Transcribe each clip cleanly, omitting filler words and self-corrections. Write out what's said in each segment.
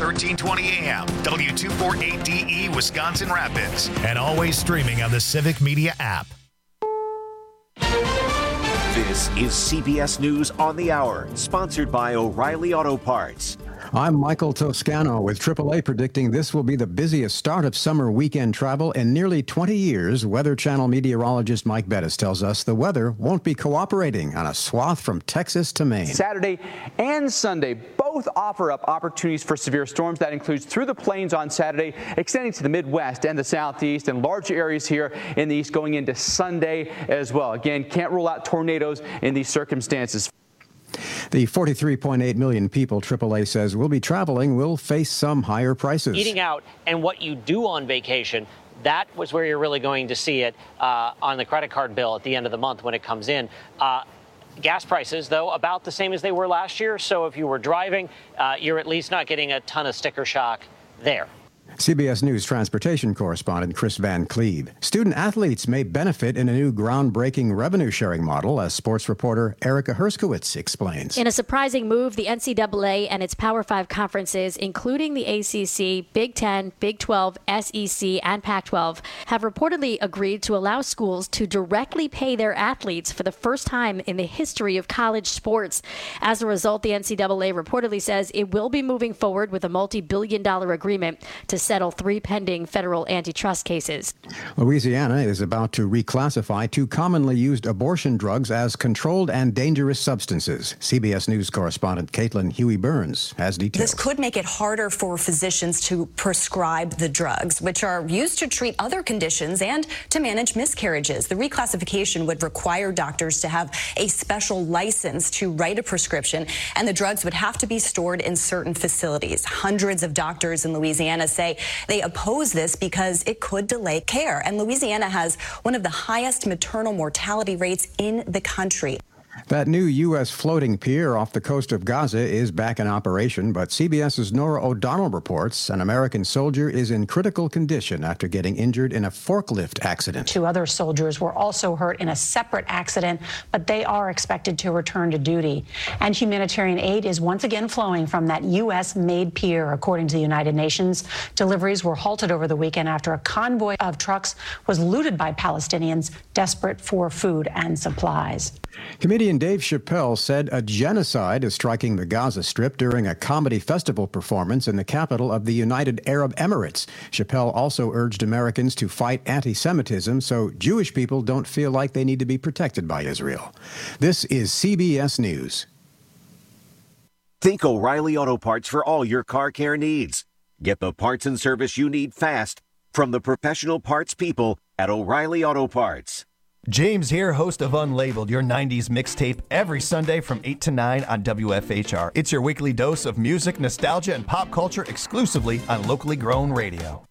1320 AM, W248DE, Wisconsin Rapids, and always streaming on the Civic Media app. This is CBS News on the Hour, sponsored by O'Reilly Auto Parts. I'm Michael Toscano with AAA predicting this will be the busiest start of summer weekend travel in nearly 20 years. Weather Channel meteorologist Mike Bettis tells us the weather won't be cooperating on a swath from Texas to Maine. Saturday and Sunday both offer up opportunities for severe storms. That includes through the plains on Saturday, extending to the Midwest and the Southeast, and large areas here in the East going into Sunday as well. Again, can't rule out tornadoes in these circumstances. The 43.8 million people AAA says will be traveling will face some higher prices. Eating out and what you do on vacation, that was where you're really going to see it on the credit card bill at the end of the month when it comes in. Gas prices, though, about the same as they were last year. So if you were driving, you're at least not getting a ton of sticker shock there. CBS News transportation correspondent Chris Van Cleve. Student athletes may benefit in a new groundbreaking revenue-sharing model, as sports reporter Erica Herskowitz explains. In a surprising move, the NCAA and its Power 5 conferences, including the ACC, Big Ten, Big 12, SEC, and Pac-12, have reportedly agreed to allow schools to directly pay their athletes for the first time in the history of college sports. As a result, the NCAA reportedly says it will be moving forward with a multi-billion-dollar agreement to settle 3 pending federal antitrust cases. Louisiana is about to reclassify 2 commonly used abortion drugs as controlled and dangerous substances. CBS News correspondent Caitlin Huey-Burns has details. This could make it harder for physicians to prescribe the drugs, which are used to treat other conditions and to manage miscarriages. The reclassification would require doctors to have a special license to write a prescription, and the drugs would have to be stored in certain facilities. Hundreds of doctors in Louisiana say they oppose this because it could delay care. And Louisiana has one of the highest maternal mortality rates in the country. That new U.S. floating pier off the coast of Gaza is back in operation, but CBS's Nora O'Donnell reports an American soldier is in critical condition after getting injured in a forklift accident. 2 other soldiers were also hurt in a separate accident, but they are expected to return to duty. And humanitarian aid is once again flowing from that U.S.-made pier, according to the United Nations. Deliveries were halted over the weekend after a convoy of trucks was looted by Palestinians desperate for food and supplies. Comedian Dave Chappelle said a genocide is striking the Gaza Strip during a comedy festival performance in the capital of the United Arab Emirates. Chappelle also urged Americans to fight anti-Semitism so Jewish people don't feel like they need to be protected by Israel. This is CBS News. Think O'Reilly Auto Parts for all your car care needs. Get the parts and service you need fast from the professional parts people at O'Reilly Auto Parts. James here, host of Unlabeled, your 90s mixtape, every Sunday from 8 to 9 on WFHR. It's your weekly dose of music, nostalgia, and pop culture exclusively on locally grown radio.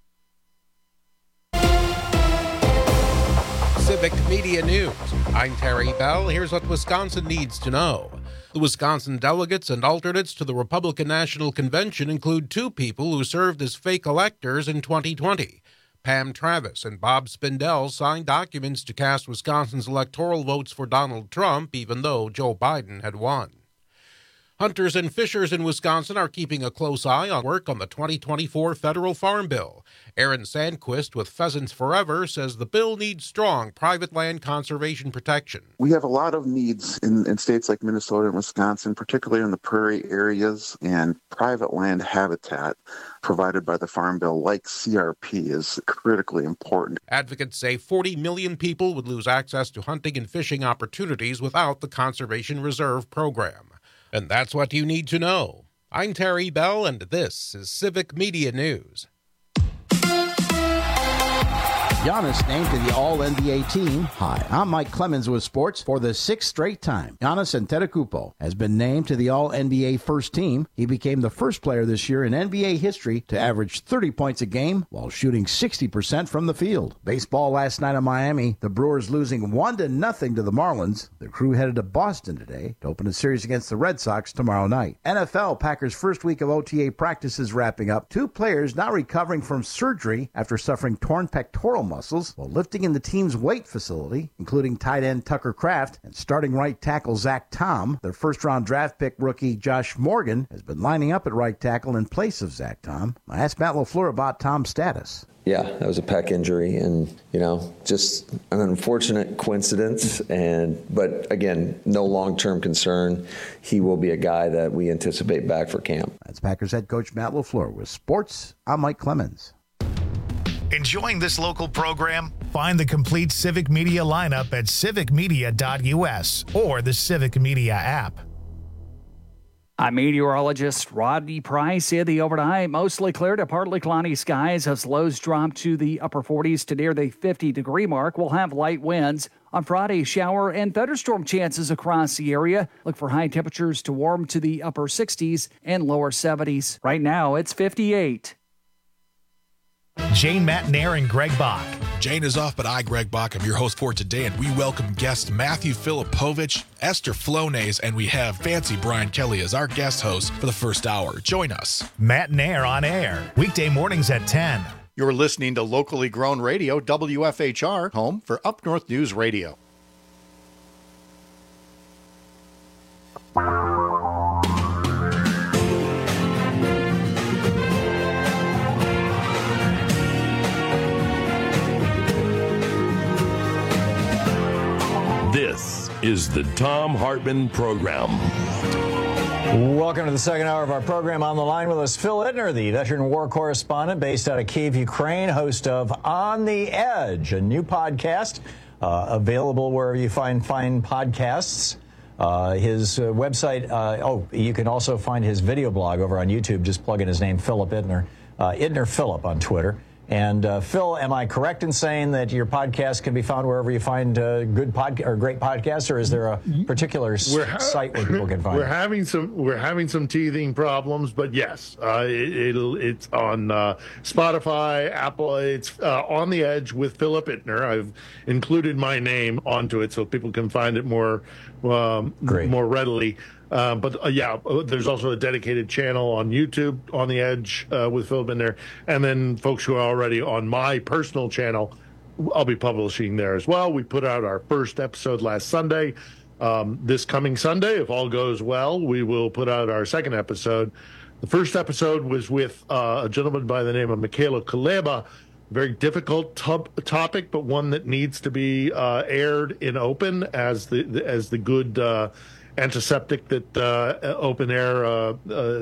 Civic Media News. I'm Terry Bell. Here's what Wisconsin needs to know. The Wisconsin delegates and alternates to the Republican National Convention include 2 people who served as fake electors in 2020. Pam Travis and Bob Spindell signed documents to cast Wisconsin's electoral votes for Donald Trump, even though Joe Biden had won. Hunters and fishers in Wisconsin are keeping a close eye on work on the 2024 federal farm bill. Aaron Sandquist with Pheasants Forever says the bill needs strong private land conservation protection. We have a lot of needs in states like Minnesota and Wisconsin, particularly in the prairie areas, and private land habitat provided by the Farm Bill, like CRP, is critically important. Advocates say 40 million people would lose access to hunting and fishing opportunities without the Conservation Reserve Program. And that's what you need to know. I'm Terry Bell, and this is Civic Media News. Giannis named to the All-NBA team. Hi, I'm Mike Clemens with sports for the 6th straight time. Giannis Antetokounmpo has been named to the All-NBA first team. He became the first player this year in NBA history to average 30 points a game while shooting 60% from the field. Baseball last night in Miami, the Brewers losing 1-0 to the Marlins. The crew headed to Boston today to open a series against the Red Sox tomorrow night. NFL, Packers' first week of OTA practices wrapping up. 2 players now recovering from surgery after suffering torn pectoral muscles while lifting in the team's weight facility, including tight end Tucker Kraft and starting right tackle Zach Tom. Their first-round draft pick rookie Josh Morgan has been lining up at right tackle in place of Zach Tom. I asked Matt LaFleur about Tom's status. Yeah, that was a pec injury, and just an unfortunate coincidence. But again, no long-term concern. He will be a guy that we anticipate back for camp. That's Packers head coach Matt LaFleur. With sports, I'm Mike Clemens. Enjoying this local program? Find the complete Civic Media lineup at civicmedia.us or the Civic Media app. I'm meteorologist Rodney Price. In the overnight, mostly clear to partly cloudy skies as lows drop to the upper 40s to near the 50-degree mark. We'll have light winds. On Friday, shower and thunderstorm chances across the area. Look for high temperatures to warm to the upper 60s and lower 70s. Right now, it's 58. Jane Matnair and Greg Bach. Jane is off, but I, Greg Bach, am your host for today, and we welcome guests Matthew Filipovich, Esther Flonase, and we have Fancy Brian Kelly as our guest host for the first hour. Join us. Matnair on air, weekday mornings at 10. You're listening to locally grown radio, WFHR, home for Up North News Radio. This is the Thom Hartmann Program. Welcome to the second hour of our program. On the line with us, Phil Ittner, the veteran war correspondent based out of Kyiv, Ukraine, host of On the Edge, a new podcast available wherever you find fine podcasts. His website, you can also find his video blog over on YouTube. Just plug in his name, Philip Ittner, Ittner Philip on Twitter. And Phil, am I correct in saying that your podcast can be found wherever you find great podcasts, or is there a particular site where people can find We're it? having some teething problems, but yes, it's on Spotify, Apple. It's On the Edge with Philip Ittner. I've included my name onto it so people can find it more readily. There's also a dedicated channel on YouTube, On the Edge, with Philip in there. And then folks who are already on my personal channel, I'll be publishing there as well. We put out our first episode last Sunday. This coming Sunday, if all goes well, we will put out our second episode. The first episode was with a gentleman by the name of Mikhailo Kuleba. Very difficult topic, but one that needs to be aired in open as the good antiseptic that open air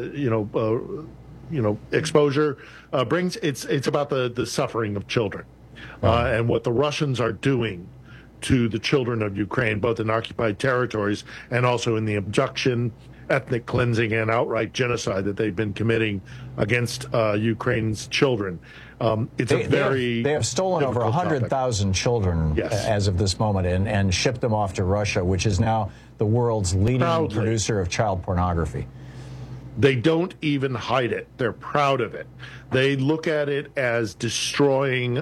exposure brings. It's about the suffering of children and what the Russians are doing to the children of Ukraine, both in occupied territories and also in the abduction, ethnic cleansing, and outright genocide that they've been committing against Ukraine's children. They have stolen over 100,000 children as of this moment and shipped them off to Russia, which is now the world's leading producer of child pornography. They don't even hide it. They're proud of it. They look at it as destroying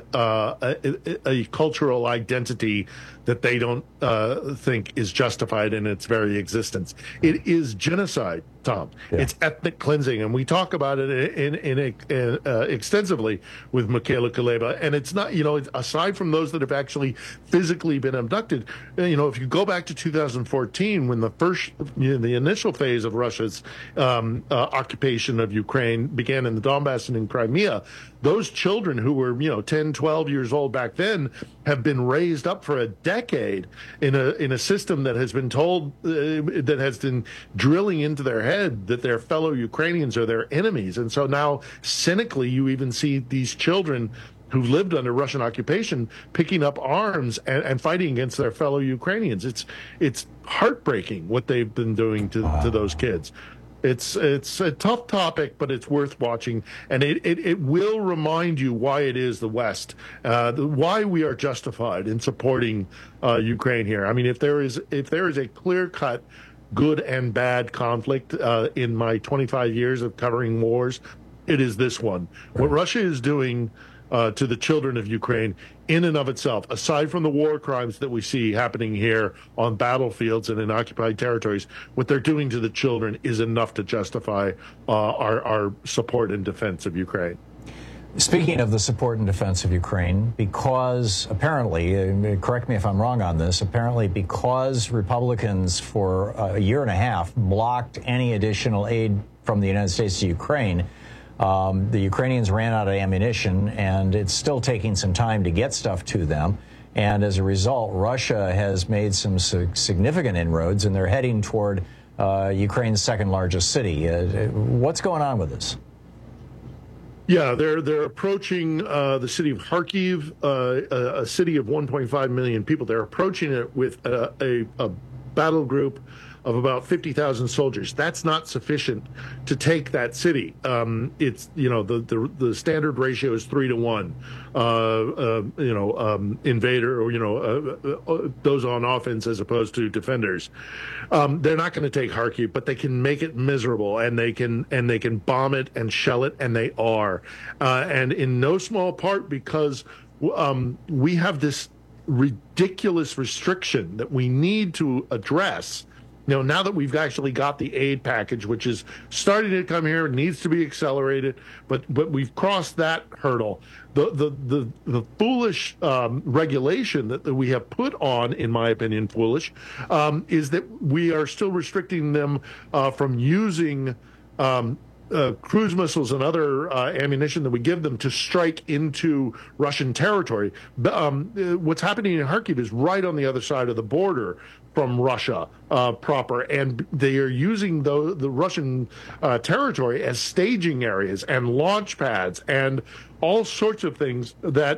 a cultural identity that they don't think is justified in its very existence. It is genocide, Tom. Yeah. It's ethnic cleansing, and we talk about it extensively with Mikhailo Kuleba. And it's not, aside from those that have actually physically been abducted, if you go back to 2014, when the initial phase of Russia's occupation of Ukraine began in the Donbass and in Crimea, those children who were 10, 12 years old back then have been raised up for a decade in a system that has been told that has been drilling into their head that their fellow Ukrainians are their enemies. And so now cynically you even see these children who lived under Russian occupation picking up arms and fighting against their fellow Ukrainians. It's heartbreaking what they've been doing to those kids. It's a tough topic, but it's worth watching, and it will remind you why it is the West, why we are justified in supporting Ukraine here. I mean, if there is a clear-cut good and bad conflict in my 25 years of covering wars, it is this one. What Russia is doing to the children of Ukraine in and of itself, aside from the war crimes that we see happening here on battlefields and in occupied territories, what they're doing to the children is enough to justify our support and defense of Ukraine. Speaking of the support and defense of Ukraine, because apparently, correct me if I'm wrong on this, apparently because Republicans for a year and a half blocked any additional aid from the United States to Ukraine, the Ukrainians ran out of ammunition, and it's still taking some time to get stuff to them. And as a result, Russia has made some significant inroads, and they're heading toward Ukraine's second largest city. What's going on with this? Yeah, they're approaching the city of Kharkiv, a city of 1.5 million people. They're approaching it with a battle group of about 50,000 soldiers. That's not sufficient to take that city. It's, the standard ratio is 3 to 1. Invader or, those on offense as opposed to defenders. They're not going to take Kharkiv, but they can make it miserable, and they can bomb it and shell it, and they are. And in no small part because we have this ridiculous restriction that we need to address. Now that we've actually got the aid package, which is starting to come here, needs to be accelerated, but we've crossed that hurdle. The foolish regulation that we have put on, in my opinion, foolish, is that we are still restricting them from using cruise missiles and other ammunition that we give them to strike into Russian territory. What's happening in Kharkiv is right on the other side of the border from Russia proper, and they are using the Russian territory as staging areas and launch pads and all sorts of things that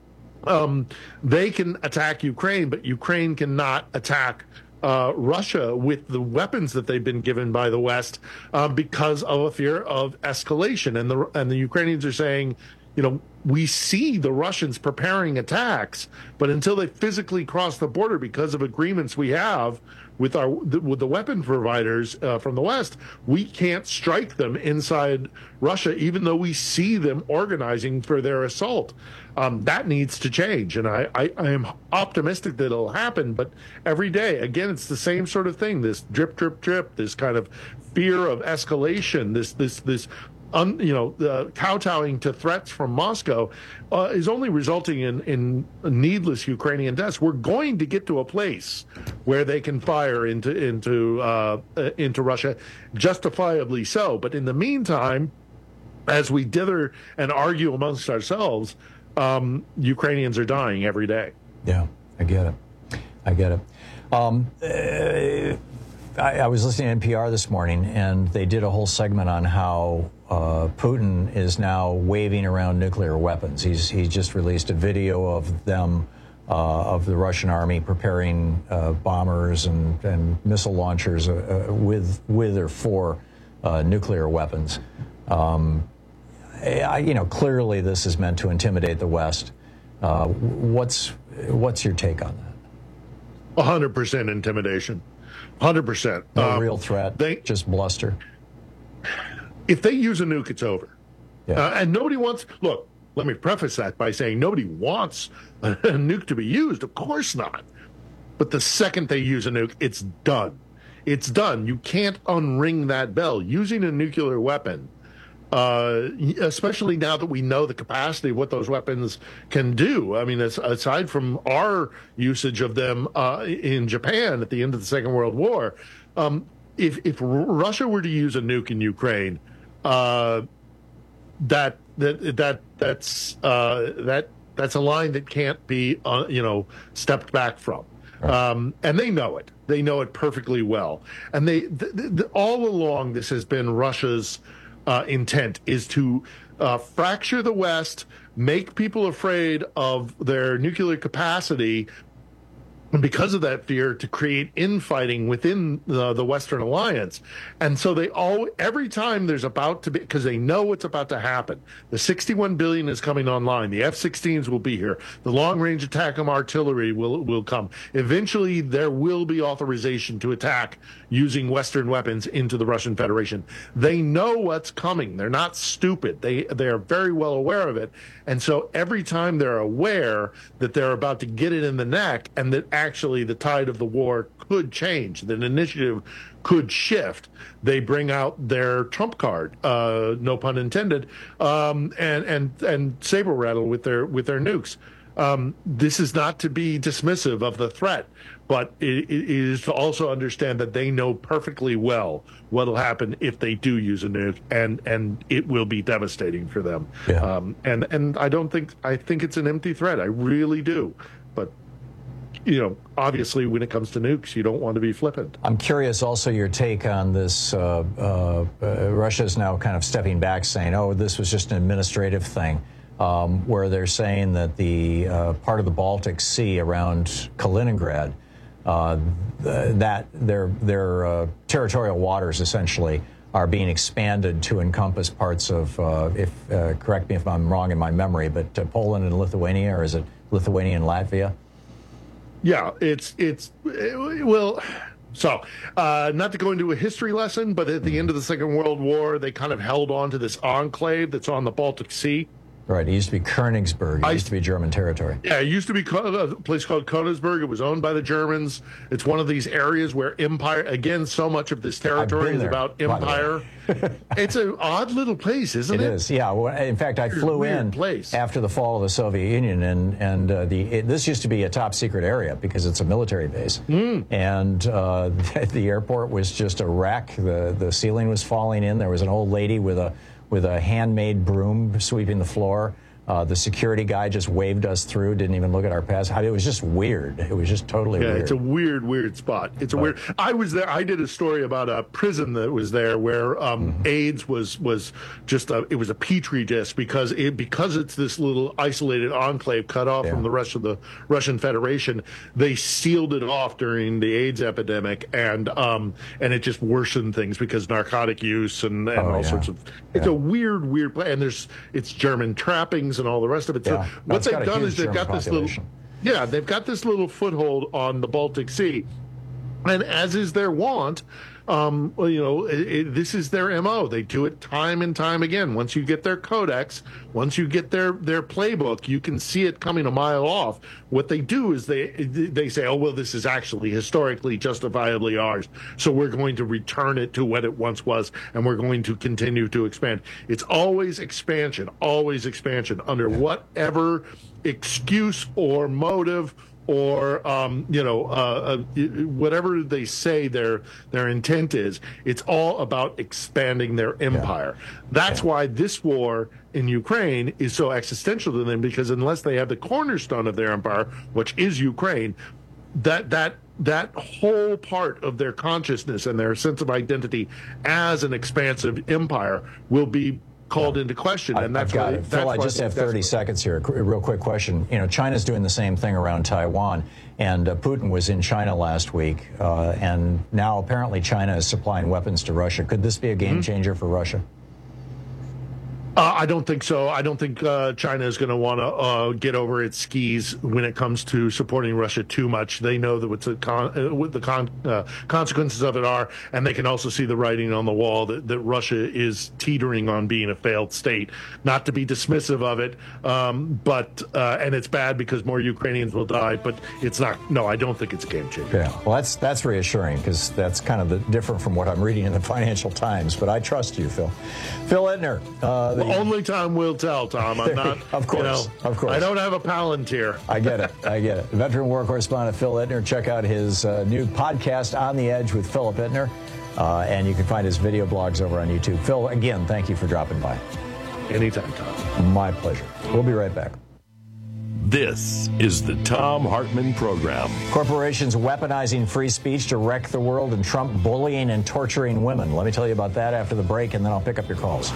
they can attack Ukraine, but Ukraine cannot attack Russia with the weapons that they've been given by the West because of a fear of escalation. And the Ukrainians are saying, we see the Russians preparing attacks, but until they physically cross the border because of agreements we have with the weapon providers from the West, we can't strike them inside Russia, even though we see them organizing for their assault. That needs to change, and I am optimistic that it'll happen. But every day, again, it's the same sort of thing: this drip, drip, drip, this kind of fear of escalation, this kowtowing to threats from Moscow is only resulting in needless Ukrainian deaths. We're going to get to a place where they can fire into Russia, justifiably so. But in the meantime, as we dither and argue amongst ourselves, Ukrainians are dying every day. Yeah, I get it. I was listening to NPR this morning, and they did a whole segment on how Putin is now waving around nuclear weapons. He's just released a video of them, of the Russian army preparing bombers and missile launchers with or for nuclear weapons. Clearly this is meant to intimidate the West. What's your take on that? 100% intimidation. 100%. No real threat, just bluster. If they use a nuke, it's over. Yeah. And nobody wants... Look, let me preface that by saying nobody wants a nuke to be used. Of course not. But the second they use a nuke, it's done. It's done. You can't unring that bell. Using a nuclear weapon, especially now that we know the capacity of what those weapons can do. I mean, aside from our usage of them in Japan at the end of the Second World War, if Russia were to use a nuke in Ukraine, that's a line that can't be stepped back from. And they know it. They know it perfectly well. And all along, this has been Russia's intent, is to fracture the West, make people afraid of their nuclear capacity, and because of that fear, to create infighting within the Western alliance. And so every time there's about to be, because they know what's about to happen, the $61 billion is coming online. The F-16s will be here. The long-range ATACMS artillery will come. Eventually, there will be authorization to attack using Western weapons into the Russian Federation. They know what's coming. They're not stupid. They are very well aware of it. And so every time they're aware that they're about to get it in the neck, and that actually the tide of the war could change, that an initiative could shift, they bring out their trump card, no pun intended, and saber rattle with their nukes. This is not to be dismissive of the threat, but it is to also understand that they know perfectly well what will happen if they do use a nuke, and it will be devastating for them. Yeah. And I think it's an empty threat. I really do. But obviously, when it comes to nukes, you don't want to be flippant. I'm curious also your take on this. Russia is now kind of stepping back, saying, oh, this was just an administrative thing, where they're saying that the part of the Baltic Sea around Kaliningrad, that their territorial waters essentially are being expanded to encompass parts of, correct me if I'm wrong in my memory, but Poland and Lithuania, or is it Lithuania and Latvia? Yeah, well, so not to go into a history lesson, but at the end of the Second World War, they kind of held on to this enclave that's on the Baltic Sea. Right, it used to be Königsberg. It used to be German territory. Yeah, it used to be a place called Königsberg. It was owned by the Germans. It's one of these areas where empire, again, so much of this territory is about empire. It's an odd little place, isn't it? It is, yeah. Well, in fact, I flew in after the fall of the Soviet Union, and this used to be a top secret area because it's a military base. And the airport was just a wreck. The ceiling was falling in. There was an old lady with a handmade broom sweeping the floor. The security guy just waved us through, didn't even look at our pass. It was just weird. It was just totally weird. Yeah, it's a weird spot. Weird. I was there. I did a story about a prison that was there where AIDS was just it was a petri dish because it's this little isolated enclave cut off from the rest of the Russian Federation. They sealed it off during the AIDS epidemic, and it just worsened things because narcotic use and all sorts of. It's a weird place, and it's German trappings and all the rest of it. So what they've done is they've got this little foothold on the Baltic Sea, and as is their wont, this is their MO. They do it time and time again. Once you get their codex, once you get their playbook, you can see it coming a mile off. What they do is they say, oh, well, this is actually historically justifiably ours, so we're going to return it to what it once was, and we're going to continue to expand. It's always expansion under whatever excuse or motive or whatever they say their intent is. It's all about expanding their empire. That's why this war in Ukraine is so existential to them, because unless they have the cornerstone of their empire, which is Ukraine, that whole part of their consciousness and their sense of identity as an expansive empire will be called into question, and that's why. Phil, I just have 30 seconds here. A real quick question. China's doing the same thing around Taiwan, and Putin was in China last week, and now apparently China is supplying weapons to Russia. Could this be a game changer for Russia? I don't think so. I don't think China is going to want to get over its skis when it comes to supporting Russia too much. They know that what the consequences of it are, and they can also see the writing on the wall that Russia is teetering on being a failed state. Not to be dismissive of it, but it's bad because more Ukrainians will die, but it's not. No, I don't think it's a game changer. Yeah, well, that's reassuring, because that's kind of different from what I'm reading in the Financial Times, but I trust you, Phil. Phil Ittner. Only time will tell, Tom. I'm not. Of course. I don't have a Palantir. I get it. Veteran war correspondent Phil Ittner. Check out his new podcast, On the Edge with Philip Ittner. And you can find his video blogs over on YouTube. Phil, again, thank you for dropping by. Anytime, Tom. My pleasure. We'll be right back. This is the Thom Hartmann Program. Corporations weaponizing free speech to wreck the world, and Trump bullying and torturing women. Let me tell you about that after the break, and then I'll pick up your calls.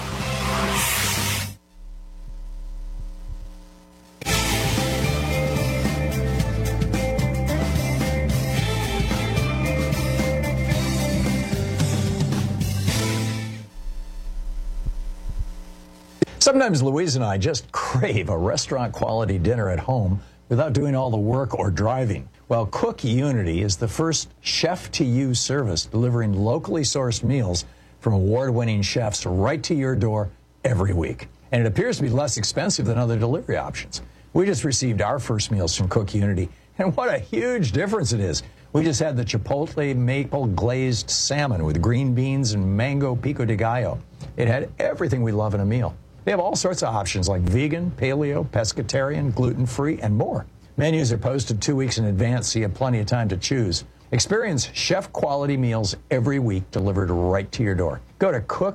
Sometimes Louise and I just crave a restaurant-quality dinner at home without doing all the work or driving. Well, Cook Unity is the first chef-to-you service delivering locally sourced meals from award-winning chefs right to your door every week. And it appears to be less expensive than other delivery options. We just received our first meals from Cook Unity, And what a huge difference it is. We just had the Chipotle maple glazed salmon with green beans and mango pico de gallo. It had everything we love in a meal. They have all sorts of options like vegan, paleo, pescatarian, gluten-free, and more. Menus are posted 2 weeks in advance, so you have plenty of time to choose. Experience chef-quality meals every week delivered right to your door. Go to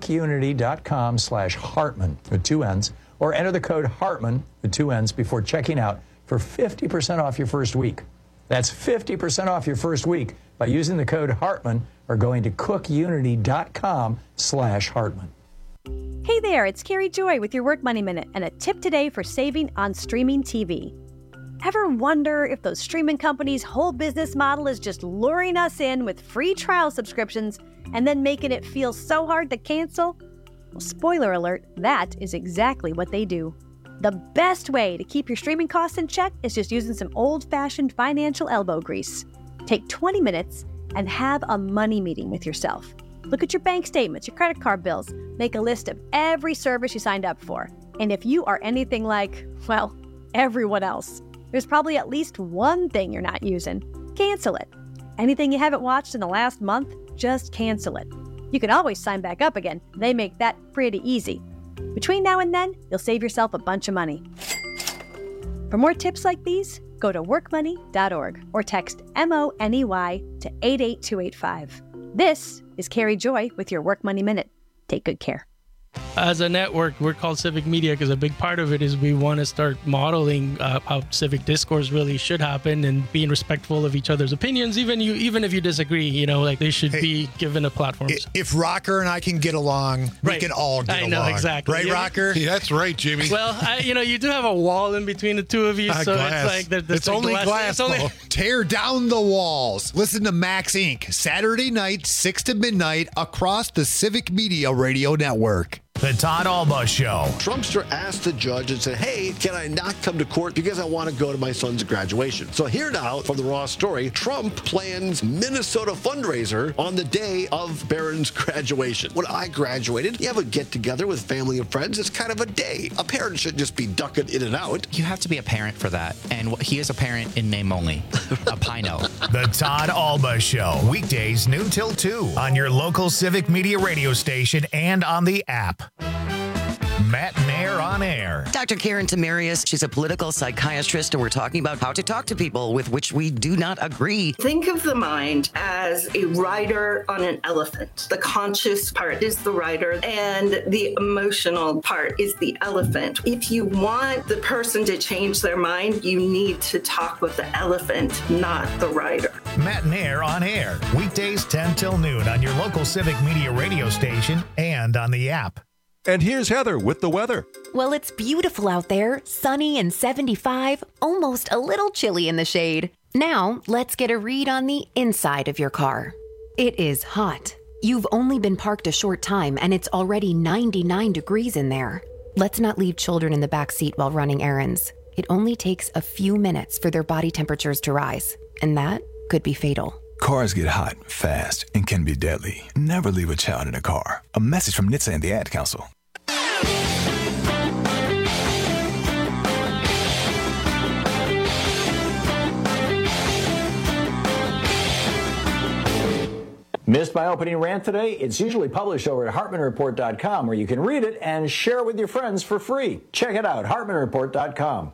cookunity.com/Hartman with 2 N's, or enter the code Hartman with 2 N's before checking out for 50% off your first week. That's 50% off your first week by using the code Hartman or going to cookunity.com/Hartman. Hey there, it's Carrie Joy with your Work Money Minute and a tip today for saving on streaming TV. Ever wonder if those streaming companies' whole business model is just luring us in with free trial subscriptions and then making it feel so hard to cancel? Well, spoiler alert, that is exactly what they do. The best way to keep your streaming costs in check is just using some old-fashioned financial elbow grease. Take 20 minutes and have a money meeting with yourself. Look at your bank statements, your credit card bills, make a list of every service you signed up for. And if you are anything like, well, everyone else, there's probably at least one thing you're not using. Cancel it. Anything you haven't watched in the last month, just cancel it. You can always sign back up again. They make that pretty easy. Between now and then, you'll save yourself a bunch of money. For more tips like these, go to workmoney.org or text MONEY to 88285. This is Carrie Joy with your Work Money Minute. Take good care. As a network, we're called Civic Media because a big part of it is we want to start modeling how civic discourse really should happen and being respectful of each other's opinions, even if you disagree. Like they should be given a platform. If Rocker and I can get along, we can all get along. I know, exactly. Right, Rocker? Yeah, that's right, Jimmy. Well, you do have a wall in between the two of you, so glass. it's like it's only glass. Tear down the walls. Listen to Max Inc. Saturday night, 6 to midnight, across the Civic Media Radio Network. The Todd Alba Show. Trumpster asked the judge and said, hey, can I not come to court because I want to go to my son's graduation? So here now from the Raw story, Trump plans Minnesota fundraiser on the day of Barron's graduation. When I graduated, you have a get-together with family and friends. It's kind of a day. A parent shouldn't just be ducking in and out. You have to be a parent for that. And he is a parent in name only. A Pino. The Todd Alba Show. Weekdays noon till 2 on your local Civic Media radio station and on the app. Matt Mayer on air. Dr. Karen Tamarius, she's a political psychiatrist, and we're talking about how to talk to people with which we do not agree. Think of the mind as a rider on an elephant. The conscious part is the rider, and the emotional part is the elephant. If you want the person to change their mind, you need to talk with the elephant, not the rider. Matt Mayer on air. Weekdays 10 till noon on your local Civic Media radio station and on the app. And here's Heather with the weather. Well, it's beautiful out there, sunny and 75, almost a little chilly in the shade. Now, let's get a read on the inside of your car. It is hot. You've only been parked a short time and it's already 99 degrees in there. Let's not leave children in the back seat while running errands. It only takes a few minutes for their body temperatures to rise, and that could be fatal. Cars get hot, fast, and can be deadly. Never leave a child in a car. A message from NHTSA and the Ad Council. Missed my opening rant today? It's usually published over at HartmanReport.com, where you can read it and share it with your friends for free. Check it out, HartmanReport.com.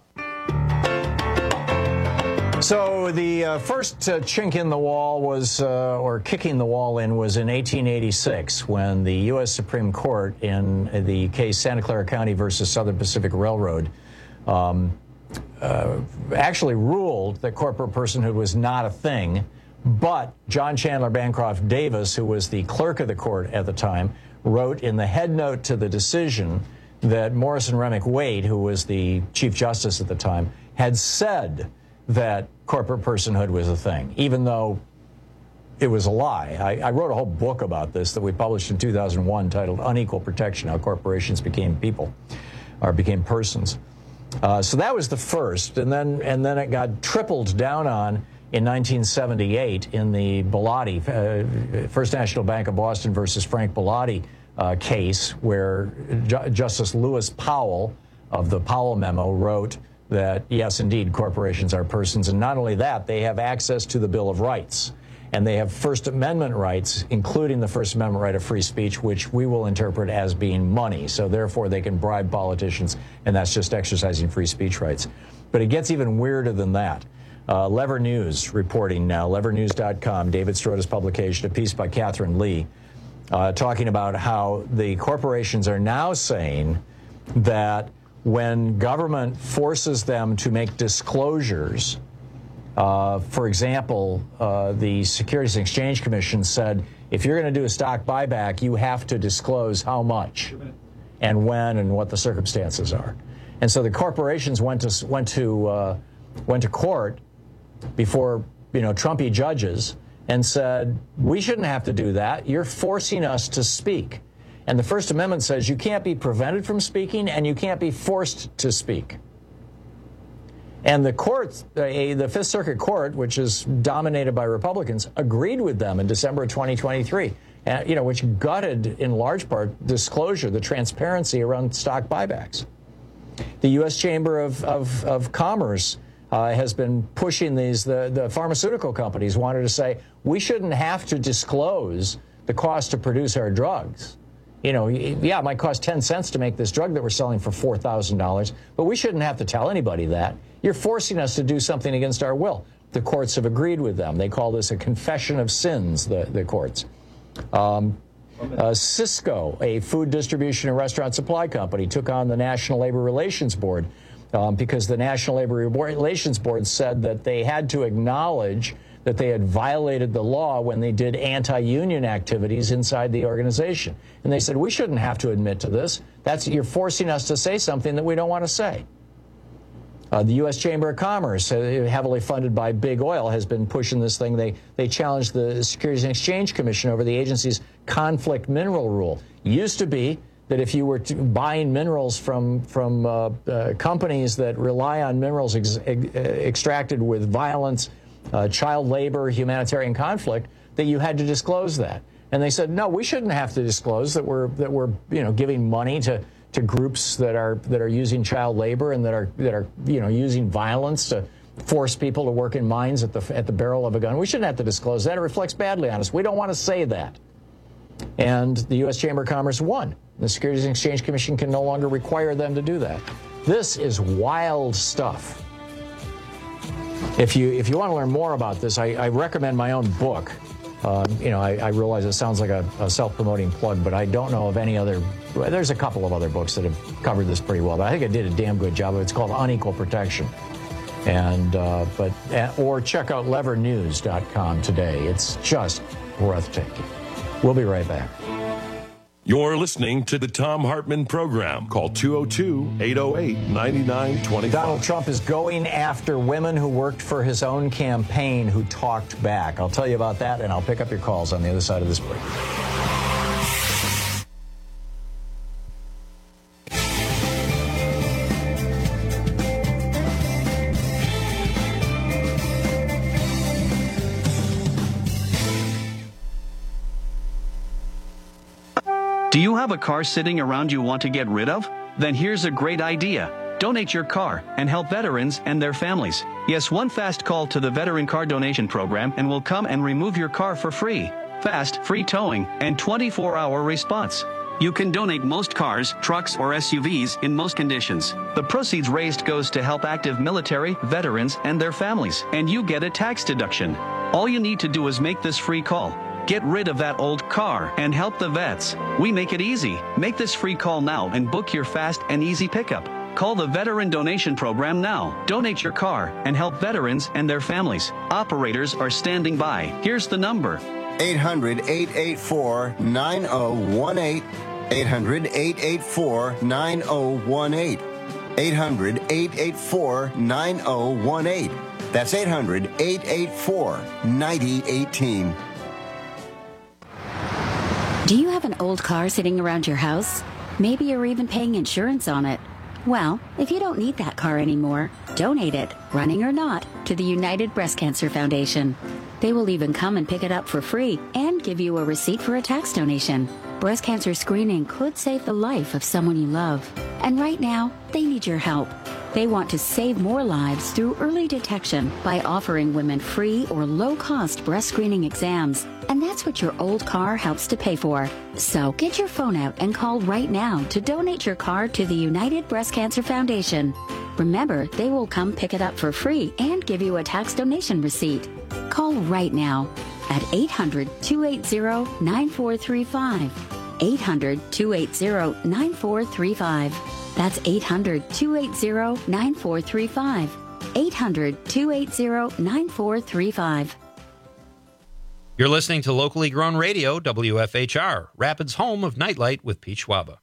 So the first chink in the wall was, or kicking the wall in, was in 1886 when the U.S. Supreme Court in the case Santa Clara County versus Southern Pacific Railroad actually ruled that corporate personhood was not a thing, but John Chandler Bancroft Davis, who was the clerk of the court at the time, wrote in the head note to the decision that Morrison Remick Wade, who was the Chief Justice at the time, had said that corporate personhood was a thing, even though it was a lie. I wrote a whole book about this that we published in 2001 titled Unequal Protection, How Corporations Became People, or became persons. So that was the first, and then it got tripled down on in 1978 in the Bellotti, First National Bank of Boston versus Frank Bellotti case, where Justice Lewis Powell of the Powell Memo wrote that, yes, indeed, corporations are persons. And not only that, they have access to the Bill of Rights. And they have First Amendment rights, including the First Amendment right of free speech, which we will interpret as being money. So therefore, they can bribe politicians, and that's just exercising free speech rights. But it gets even weirder than that. Lever News reporting now, levernews.com, David Stroda's publication, a piece by Catherine Lee, talking about how the corporations are now saying that when government forces them to make disclosures, for example, the Securities and Exchange Commission said, if you're going to do a stock buyback, you have to disclose how much and when and what the circumstances are. And so the corporations went to court before, Trumpy judges and said, we shouldn't have to do that. You're forcing us to speak. And the First Amendment says you can't be prevented from speaking and you can't be forced to speak. And the court, the Fifth Circuit Court, which is dominated by Republicans, agreed with them in December of 2023, which gutted, in large part, disclosure, the transparency around stock buybacks. The U.S. Chamber of Commerce has been pushing these. The pharmaceutical companies wanted to say, we shouldn't have to disclose the cost to produce our drugs. It might cost 10 cents to make this drug that we're selling for $4,000, but we shouldn't have to tell anybody that. You're forcing us to do something against our will. The courts have agreed with them. They call this a confession of sins, the courts. Cisco, a food distribution and restaurant supply company, took on the National Labor Relations Board because the National Labor Relations Board said that they had to acknowledge that they had violated the law when they did anti-union activities inside the organization. And they said, we shouldn't have to admit to this. You're forcing us to say something that we don't want to say. The U.S. Chamber of Commerce, heavily funded by Big Oil, has been pushing this thing. They challenged the Securities and Exchange Commission over the agency's conflict mineral rule. Used to be that if you were buying minerals from companies that rely on minerals extracted with violence, child labor, humanitarian conflict, that you had to disclose that. And they said, no, we shouldn't have to disclose that we're giving money to groups that are using child labor and that are using violence to force people to work in mines at the barrel of a gun. We shouldn't have to disclose that. It reflects badly on us. We don't want to say that. And the U.S. Chamber of Commerce won. The Securities and Exchange Commission can no longer require them to do that. This is wild stuff. If you want to learn more about this, I recommend my own book. I realize it sounds like a self-promoting plug, but I don't know of any other. There's a couple of other books that have covered this pretty well, but I think I did a damn good job of it. It's called Unequal Protection. Or check out levernews.com today. It's just breathtaking. We'll be right back. You're listening to the Thom Hartmann Program. Call 202-808-9925. Donald Trump is going after women who worked for his own campaign who talked back. I'll tell you about that, and I'll pick up your calls on the other side of this break. Do you have a car sitting around you want to get rid of? Then here's a great idea. Donate your car and help veterans and their families. Yes, one fast call to the Veteran Car Donation Program and we'll come and remove your car for free. Fast, free towing, and 24-hour response. You can donate most cars, trucks, or SUVs in most conditions. The proceeds raised goes to help active military, veterans, and their families, and you get a tax deduction. All you need to do is make this free call. Get rid of that old car and help the vets. We make it easy. Make this free call now and book your fast and easy pickup. Call the Veteran Donation Program now. Donate your car and help veterans and their families. Operators are standing by. Here's the number. 800-884-9018. 800-884-9018. 800-884-9018. That's 800-884-9018. Do you have an old car sitting around your house? Maybe you're even paying insurance on it. Well, if you don't need that car anymore, donate it, running or not, to the United Breast Cancer Foundation. They will even come and pick it up for free and give you a receipt for a tax donation. Breast cancer screening could save the life of someone you love. And right now, they need your help. They want to save more lives through early detection by offering women free or low-cost breast screening exams. And that's what your old car helps to pay for. So get your phone out and call right now to donate your car to the United Breast Cancer Foundation. Remember, they will come pick it up for free and give you a tax donation receipt. Call right now at 800-280-9435. 800-280-9435. That's 800-280-9435. 800-280-9435. You're listening to locally grown radio, WFHR, Rapids' home of Nightlight with Pete Schwaba.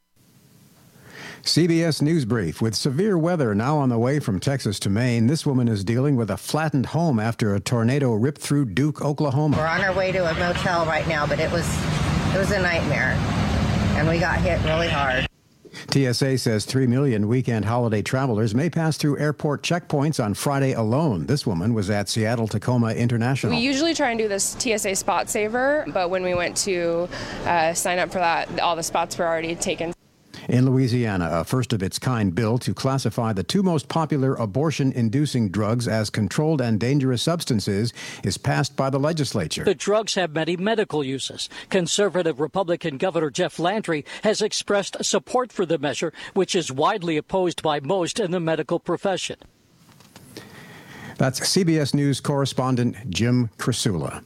CBS News Brief. With severe weather now on the way from Texas to Maine, this woman is dealing with a flattened home after a tornado ripped through Duke, Oklahoma. We're on our way to a motel right now, but it was a nightmare, and we got hit really hard. TSA says 3 million weekend holiday travelers may pass through airport checkpoints on Friday alone. This woman was at Seattle-Tacoma International. We usually try and do this TSA Spot Saver, but when we went to sign up for that, all the spots were already taken. In Louisiana, a first-of-its-kind bill to classify the two most popular abortion-inducing drugs as controlled and dangerous substances is passed by the legislature. The drugs have many medical uses. Conservative Republican Governor Jeff Landry has expressed support for the measure, which is widely opposed by most in the medical profession. That's CBS News correspondent Jim Krasula.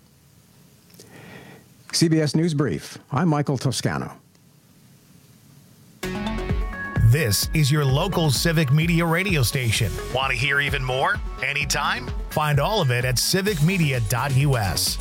CBS News Brief. I'm Michael Toscano. This is your local civic media radio station. Want to hear even more? Anytime? Find all of it at civicmedia.us.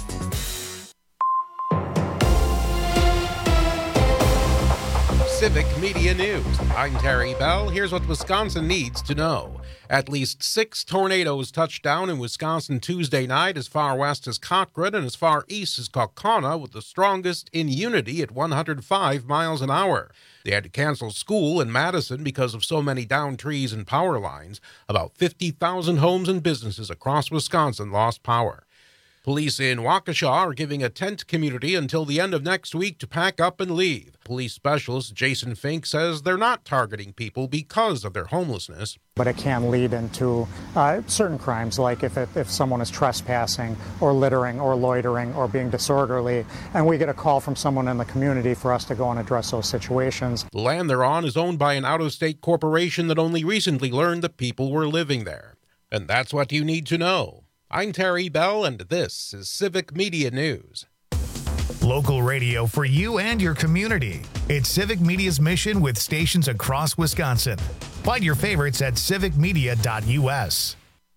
Civic Media News. I'm Terry Bell. Here's what Wisconsin needs to know. At least 6 tornadoes touched down in Wisconsin Tuesday night, as far west as Cochrane and as far east as Kaukauna, with the strongest in Unity at 105 miles an hour. They had to cancel school in Madison because of so many downed trees and power lines. About 50,000 homes and businesses across Wisconsin lost power. Police in Waukesha are giving a tent community until the end of next week to pack up and leave. Police specialist Jason Fink says they're not targeting people because of their homelessness. But it can lead into certain crimes, like if someone is trespassing or littering or loitering or being disorderly, and we get a call from someone in the community for us to go and address those situations. The land they're on is owned by an out-of-state corporation that only recently learned that people were living there. And that's what you need to know. I'm Terry Bell, and this is Civic Media News. Local radio for you and your community. It's Civic Media's mission with stations across Wisconsin. Find your favorites at civicmedia.us.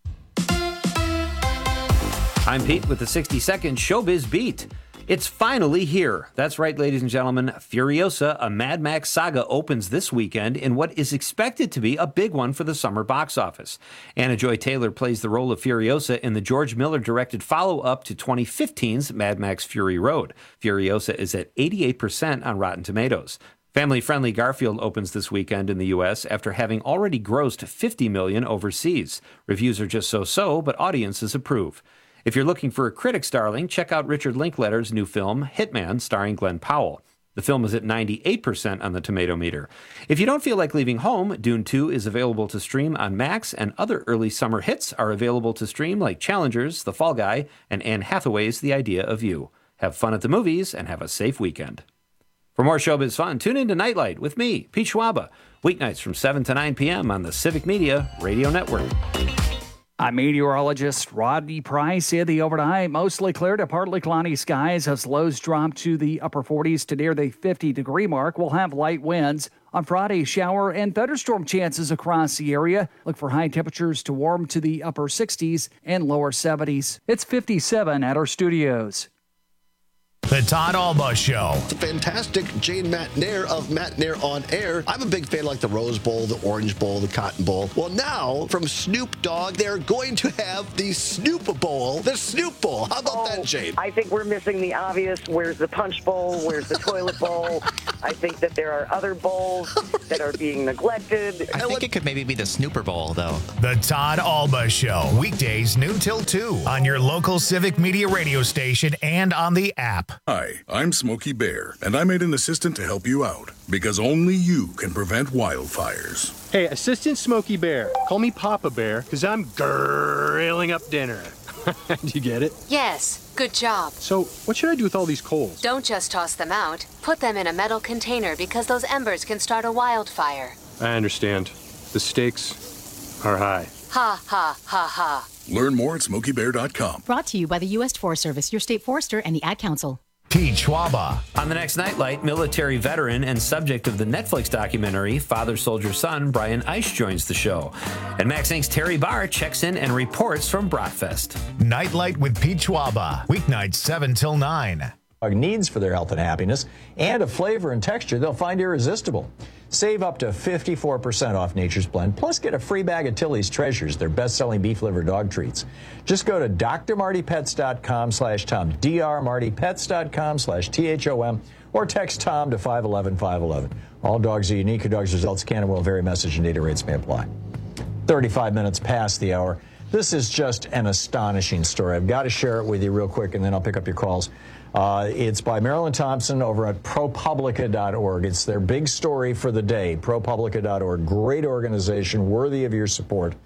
I'm Pete with the 60-second Showbiz Beat. It's finally here. That's right, ladies and gentlemen. Furiosa, a Mad Max saga, opens this weekend in what is expected to be a big one for the summer box office. Anna Joy Taylor plays the role of Furiosa in the George Miller-directed follow-up to 2015's Mad Max Fury Road. Furiosa is at 88% on Rotten Tomatoes. Family-friendly Garfield opens this weekend in the U.S. after having already grossed $50 million overseas. Reviews are just so-so, but audiences approve. If you're looking for a critic's darling, check out Richard Linklater's new film, Hitman, starring Glenn Powell. The film is at 98% on the tomato meter. If you don't feel like leaving home, Dune 2 is available to stream on Max, and other early summer hits are available to stream like Challengers, The Fall Guy, and Anne Hathaway's The Idea of You. Have fun at the movies and have a safe weekend. For more showbiz fun, tune in to Nightlight with me, Pete Schwaba, weeknights from 7 to 9 p.m. on the Civic Media Radio Network. I'm meteorologist Rodney Price. In the overnight, mostly clear to partly cloudy skies as lows drop to the upper 40s to near the 50-degree mark. We'll have light winds. On Friday, shower and thunderstorm chances across the area. Look for high temperatures to warm to the upper 60s and lower 70s. It's 57 at our studios. The Todd Alba Show. It's a fantastic Jane Matnair of Matnair on Air. I'm a big fan like the Rose Bowl, the Orange Bowl, the Cotton Bowl. Well, now from Snoop Dogg, they're going to have the Snoop Bowl, the Snoop Bowl. How about that, Jane? I think we're missing the obvious. Where's the Punch Bowl? Where's the Toilet Bowl? I think that there are other bowls that are being neglected. I think it could maybe be the Snooper Bowl, though. The Todd Alba Show, weekdays noon till 2 on your local Civic Media radio station and on the app. Hi, I'm Smokey Bear, and I made an assistant to help you out because only you can prevent wildfires. Hey, Assistant Smokey Bear, call me Papa Bear because I'm grilling up dinner. Do you get it? Yes, good job. So, what should I do with all these coals? Don't just toss them out. Put them in a metal container because those embers can start a wildfire. I understand. The stakes are high. Ha, ha, ha, ha. Learn more at SmokeyBear.com. Brought to you by the U.S. Forest Service, your state forester, and the Ad Council. Pete Schwaba. On the next Nightlight, military veteran and subject of the Netflix documentary Father Soldier Son, Brian Eisch joins the show. And Max Inc.'s Terry Barr checks in and reports from Bratfest. Nightlight with Pete Schwaba, weeknights 7 till 9. Needs for their health and happiness, and a flavor and texture they'll find irresistible. Save up to 54% off Nature's Blend, plus get a free bag of Tilly's Treasures, their best-selling beef liver dog treats. Just go to drmartypets.com/Tom, drmartypets.com/THOM, or text Tom to 511-511. All dogs are unique. Your dog's results can and will vary. Message and data rates may apply. 35 minutes past the hour. This is just an astonishing story. I've got to share it with you real quick, and then I'll pick up your calls. It's by Marilyn Thompson over at ProPublica.org. It's their big story for the day, ProPublica.org. Great organization, worthy of your support.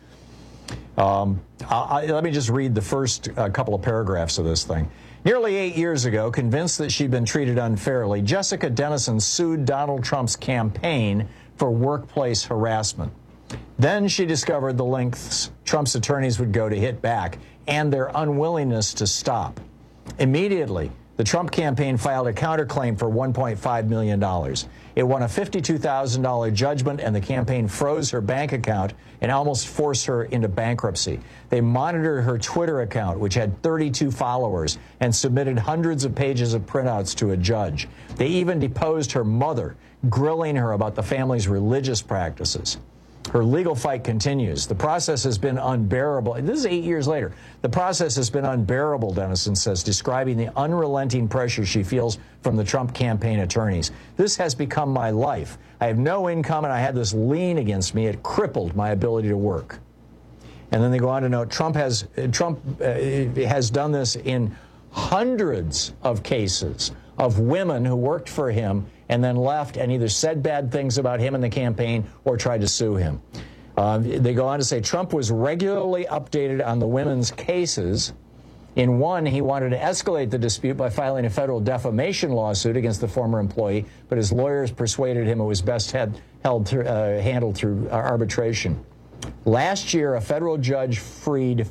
Let me just read the first couple of paragraphs of this thing. Nearly 8 years ago, convinced that she'd been treated unfairly, Jessica Dennison sued Donald Trump's campaign for workplace harassment. Then she discovered the lengths Trump's attorneys would go to hit back and their unwillingness to stop. Immediately, the Trump campaign filed a counterclaim for $1.5 million. It won a $52,000 judgment, and the campaign froze her bank account and almost forced her into bankruptcy. They monitored her Twitter account, which had 32 followers, and submitted hundreds of pages of printouts to a judge. They even deposed her mother, grilling her about the family's religious practices. Her legal fight continues. The process has been unbearable. This is 8 years later. The process has been unbearable, Dennison says, describing the unrelenting pressure she feels from the Trump campaign attorneys. This has become my life. I have no income, and I had this lien against me. It crippled my ability to work. And then they go on to note Trump has done this in hundreds of cases of women who worked for him and then left and either said bad things about him in the campaign or tried to sue him. They go on to say Trump was regularly updated on the women's cases. In one, he wanted to escalate the dispute by filing a federal defamation lawsuit against the former employee, but his lawyers persuaded him it was best handled through arbitration. Last year, a federal judge freed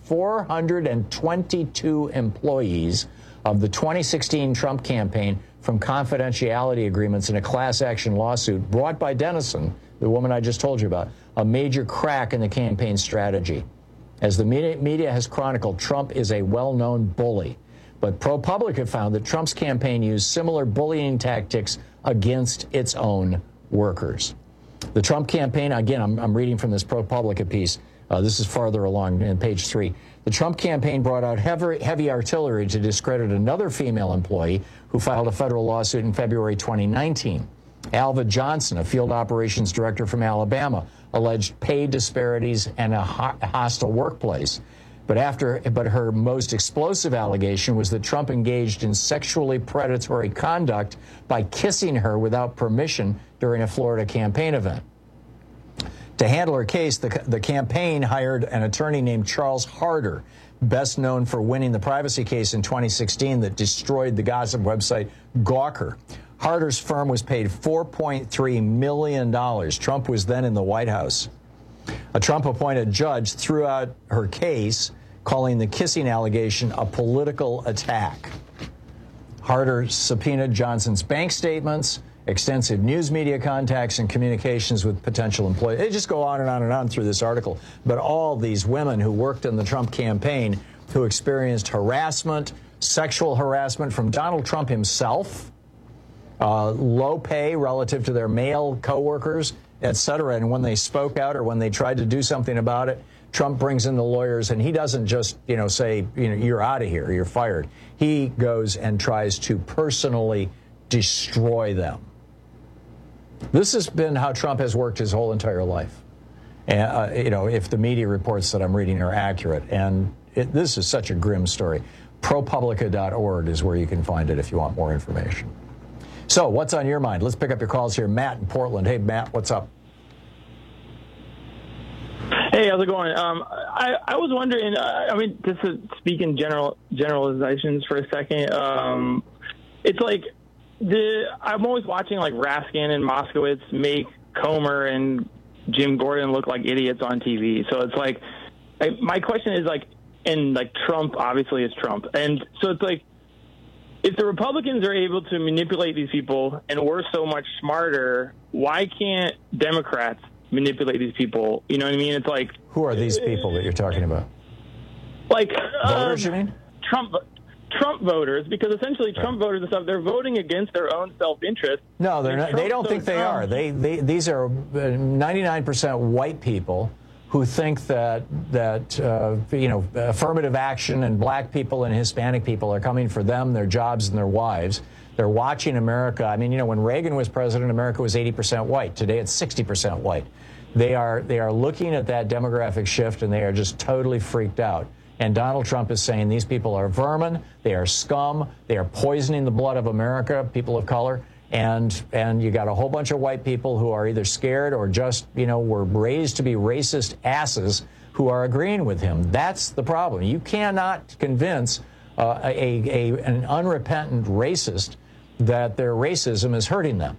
422 employees of the 2016 Trump campaign from confidentiality agreements in a class action lawsuit brought by Dennison, the woman I just told you about, a major crack in the campaign strategy. As the media has chronicled, Trump is a well-known bully. But ProPublica found that Trump's campaign used similar bullying tactics against its own workers. The Trump campaign, again, I'm reading from this ProPublica piece. This is farther along in page 3. The Trump campaign brought out heavy artillery to discredit another female employee who filed a federal lawsuit in February 2019. Alva Johnson, a field operations director from Alabama, alleged pay disparities and a hostile workplace. But her most explosive allegation was that Trump engaged in sexually predatory conduct by kissing her without permission during a Florida campaign event. To handle her case, the campaign hired an attorney named Charles Harder, best known for winning the privacy case in 2016 that destroyed the gossip website Gawker. Harder's firm was paid $4.3 million. Trump was then in the White House. A Trump-appointed judge threw out her case, calling the kissing allegation a political attack. Harder subpoenaed Johnson's bank statements, extensive news media contacts, and communications with potential employees. They just go on and on and on through this article. But all these women who worked in the Trump campaign who experienced harassment, sexual harassment from Donald Trump himself, low pay relative to their male coworkers, et cetera. And when they spoke out or when they tried to do something about it, Trump brings in the lawyers, and he doesn't just, say, you're out of here, you're fired. He goes and tries to personally destroy them. This has been how Trump has worked his whole entire life. And, if the media reports that I'm reading are accurate. And this is such a grim story. ProPublica.org is where you can find it if you want more information. So what's on your mind? Let's pick up your calls here. Matt in Portland. Hey, Matt, what's up? Hey, how's it going? I was wondering, just to speak in generalizations for a second, it's like I'm always watching like Raskin and Moskowitz make Comer and Jim Gordon look like idiots on TV. So it's like, my question is like, and like Trump obviously is Trump. And so it's like, if the Republicans are able to manipulate these people and we're so much smarter, why can't Democrats manipulate these people? You know what I mean? It's like, who are these people that you're talking about? Like voters, you mean? Trump voters, because essentially Trump voters and stuff, they're voting against their own self-interest. No, they're not. They don't think they are. These are 99% white people who think that affirmative action and black people and Hispanic people are coming for them, their jobs, and their wives. They're watching America. I mean, when Reagan was president, America was 80% white. Today, it's 60% white. They are looking at that demographic shift, and they are just totally freaked out. And Donald Trump is saying these people are vermin, they are scum, they are poisoning the blood of America, people of color, and you got a whole bunch of white people who are either scared or just, were raised to be racist asses who are agreeing with him. That's the problem. You cannot convince an unrepentant racist that their racism is hurting them.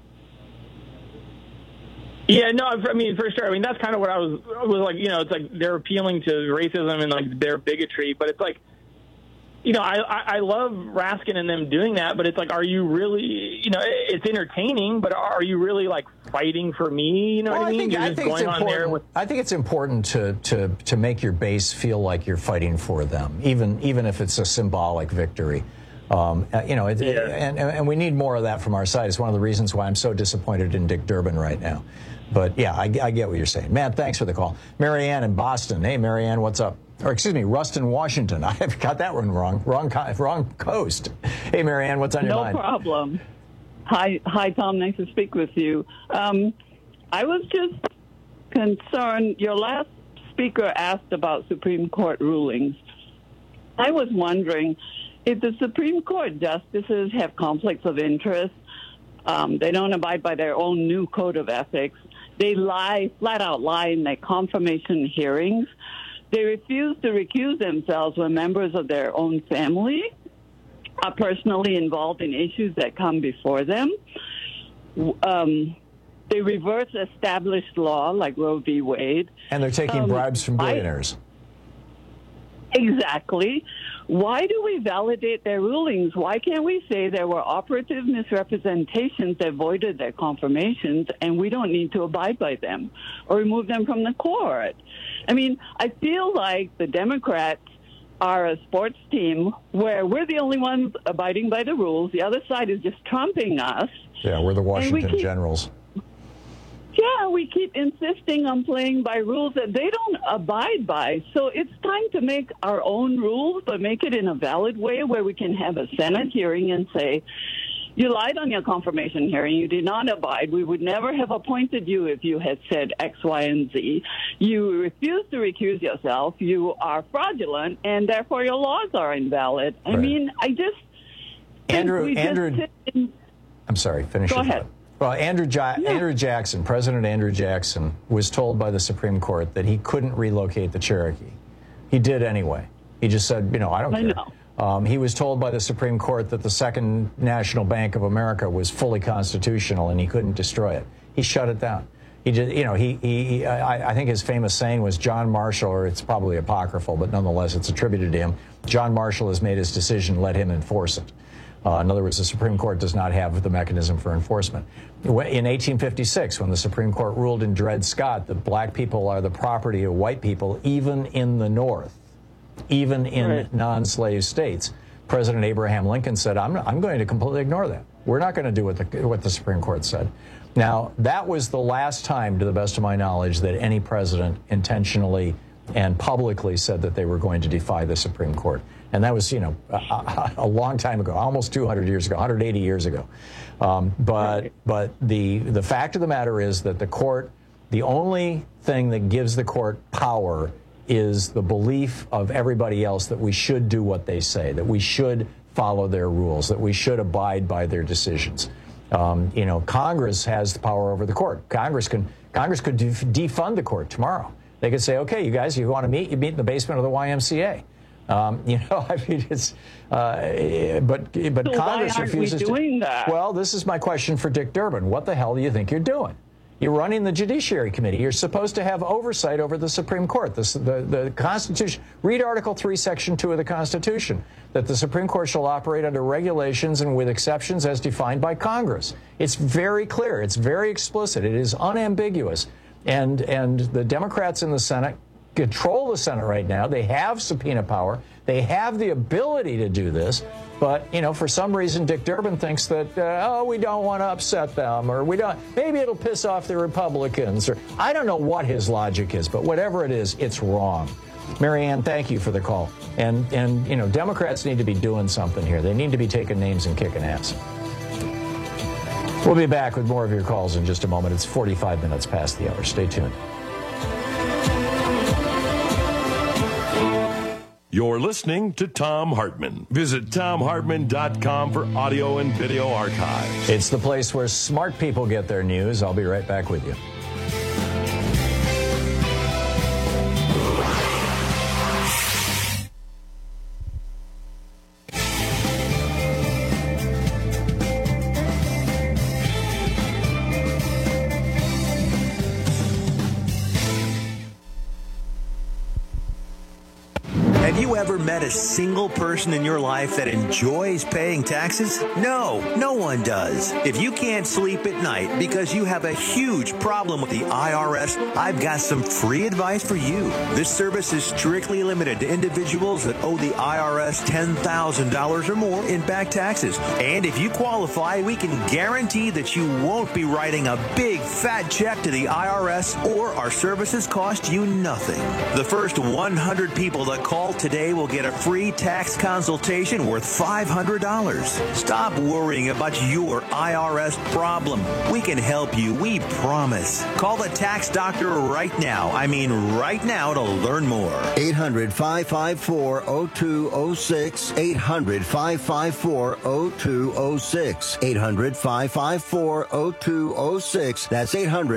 Yeah, no, I mean, for sure. I mean, that's kind of what I was like, it's like they're appealing to racism and like their bigotry, but it's like, I love Raskin and them doing that, but it's like, are you really, it's entertaining, but are you really like fighting for me? You know what I mean? I think it's important to make your base feel like you're fighting for them, even if it's a symbolic victory. And we need more of that from our side. It's one of the reasons why I'm so disappointed in Dick Durbin right now. But yeah, I get what you're saying. Man, thanks for the call. Marianne in Boston. Hey, Marianne, what's up? Or excuse me, Ruston, Washington. I have got that one wrong. Wrong coast. Hey, Marianne, what's on your mind? No problem. Hi, Tom. Nice to speak with you. I was just concerned. Your last speaker asked about Supreme Court rulings. I was wondering if the Supreme Court justices have conflicts of interest. They don't abide by their own new code of ethics. They flat out lie in their confirmation hearings. They refuse to recuse themselves when members of their own family are personally involved in issues that come before them. They reverse established law like Roe v. Wade. And they're taking bribes from billionaires. Exactly. Why do we validate their rulings? Why can't we say there were operative misrepresentations that voided their confirmations and we don't need to abide by them or remove them from the court? I mean, I feel like the Democrats are a sports team where we're the only ones abiding by the rules. The other side is just trumping us. Yeah, we're the Washington Generals. Yeah, we keep insisting on playing by rules that they don't abide by. So it's time to make our own rules, but make it in a valid way where we can have a Senate hearing and say, you lied on your confirmation hearing. You did not abide. We would never have appointed you if you had said X, Y, and Z. You refused to recuse yourself. You are fraudulent, and therefore your laws are invalid. I mean, I just... I'm sorry, finish Go your ahead. thought. Well, Andrew Jackson, President Andrew Jackson, was told by the Supreme Court that he couldn't relocate the Cherokee. He did anyway. He just said, I don't care. He was told by the Supreme Court that the Second National Bank of America was fully constitutional and he couldn't destroy it. He shut it down. He just, I think his famous saying was John Marshall, or it's probably apocryphal, but nonetheless it's attributed to him. John Marshall has made his decision, let him enforce it. In other words, the Supreme Court does not have the mechanism for enforcement. In 1856, when the Supreme Court ruled in Dred Scott that black people are the property of white people, even in the North, even in non-slave states, President Abraham Lincoln said, I'm going to completely ignore that. We're not going to do what the Supreme Court said. Now, that was the last time, to the best of my knowledge, that any president intentionally and publicly said that they were going to defy the Supreme Court. And that was, a long time ago, almost 200 years ago, 180 years ago. But the fact of the matter is that the court, the only thing that gives the court power is the belief of everybody else that we should do what they say, that we should follow their rules, that we should abide by their decisions. Congress has the power over the court. Congress could defund the court tomorrow. They could say, okay, you guys, you want to meet? You meet in the basement of the YMCA. It's but so Congress why refuses aren't we doing that? Well, this is my question for Dick Durbin. What the hell do you think you're doing? You're running the Judiciary Committee. You're supposed to have oversight over the Supreme Court. The Constitution. Read Article 3, Section 2 of the Constitution, that the Supreme Court shall operate under regulations and with exceptions as defined by Congress. It's very clear. It's very explicit. It is unambiguous. And the Democrats in the Senate control the Senate right now. They have subpoena power. They have the ability to do this. But, for some reason, Dick Durbin thinks that, we don't want to upset them, or maybe it'll piss off the Republicans, or I don't know what his logic is, but whatever it is, it's wrong. Marianne, thank you for the call. And Democrats need to be doing something here. They need to be taking names and kicking ass. We'll be back with more of your calls in just a moment. It's 45 minutes past the hour. Stay tuned. You're listening to Thom Hartmann. Visit ThomHartmann.com for audio and video archives. It's the place where smart people get their news. I'll be right back with you. Have you ever met a single person in your life that enjoys paying taxes? No one does. If you can't sleep at night because you have a huge problem with the IRS, I've got some free advice for you. This service is strictly limited to individuals that owe the IRS $10,000 or more in back taxes. And if you qualify, we can guarantee that you won't be writing a big fat check to the IRS, or our services cost you nothing. The first 100 people that call today will get a free tax consultation worth $500. Stop worrying about your IRS problem. We can help you, we promise. Call the tax doctor right now. I mean right now, to learn more. 800-554-0206. 800-554-0206. 800-554-0206. That's